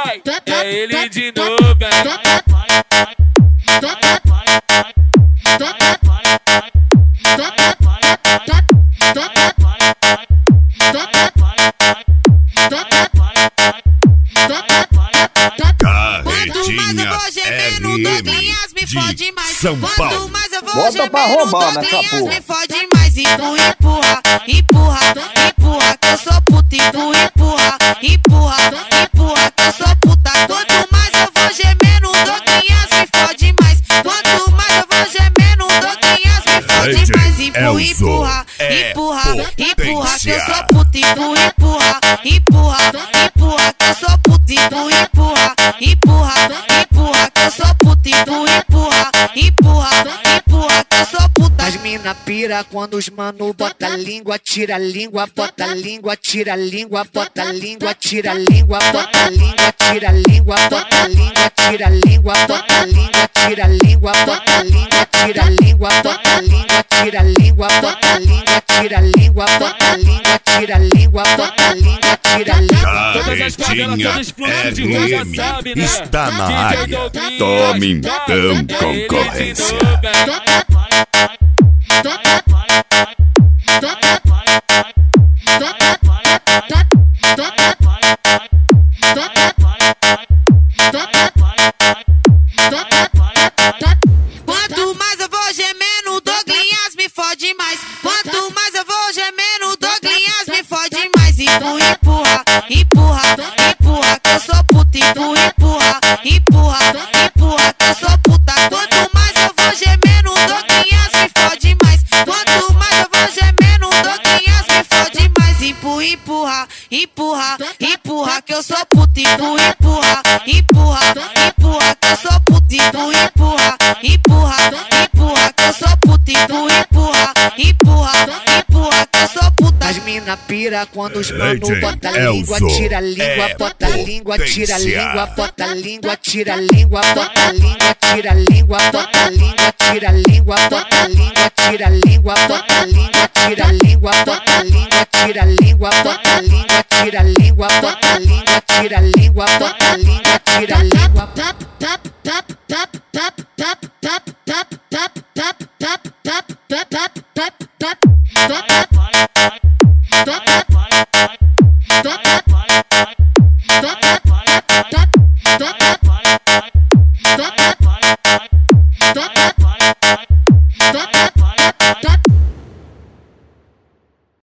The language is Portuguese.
vai, é ele de novo, Quanto mais eu vou gemendo, Douglinhas me fode mais. São Paulo. Quanto mais eu vou Bota pra gemendo, roubar nessa Douglinhas porra. me fode mais. Empurra, empurra, empurra, empurra, que eu sou puta. Empurra, empurra, empurra, empurra, que eu sou puta. Quanto mais eu vou gemendo, Douglinhas me fode mais. Quanto mais eu vou gemendo, Douglinhas me fode mais. Empurra, empurra, empurra, empurra, que eu sou puta. Empurra, empurra, empurra, empurra, que eu sou puta. Empurra, empurra, empurra, empurra, que eu sou puta. Empurra, empurra, empurra, empurra, que eu sou puta. As mina pira quando os mano bota a língua, tira a língua, bota a língua, tira a língua, bota a língua, tira a língua, bota a língua, tira a língua, bota a língua, tira a língua, bota a língua, tira a língua, bota a língua, tira a língua, bota a língua, tira a língua, bota a língua, tira a língua, bota a língua, tira a língua, bota a língua, tira a língua. Todas as favelas, todas explodindo de rua, já sabe, né? Está na DJ área. Douglinhas, Tome então, é ele de concorrência. novo, Quanto mais eu vou gemendo, Douglinhas me fode mais. Quanto mais eu vou gemendo, Douglinhas me fode mais. Empurra, empurra, empurra, empurra, que eu sou puta. Empurra, empurra, empurra, empurra, que eu sou puta. Quanto mais eu vou gemendo, Douglinhas me fode mais. Quanto mais eu vou gemendo, Douglinhas me fode mais. Empurra, empurra, empurra, empurra, que eu sou puta. Empurra, empurra, empurra, empurra, que eu sou puta. Empurra, empurra, empurra, empurra, que eu sou puta. Empurra, empurra, empurra, empurra, que eu sou puta. As mina pira quando os mano DJ bota a língua, Elzo tira a língua, é bota a língua, tira a potência. língua, bota a língua, tira a língua, bota a língua, tira a língua, bota a língua, tira a língua, bota a língua, tira a língua, bota a língua, tira a língua, bota a língua, tira a língua, bota a língua, tira a língua, bota a língua, tira a língua, bota a língua, tira a língua. Tap tap tap tap tap tap tap tap tap tap tap tap tap tap tap tap tap tap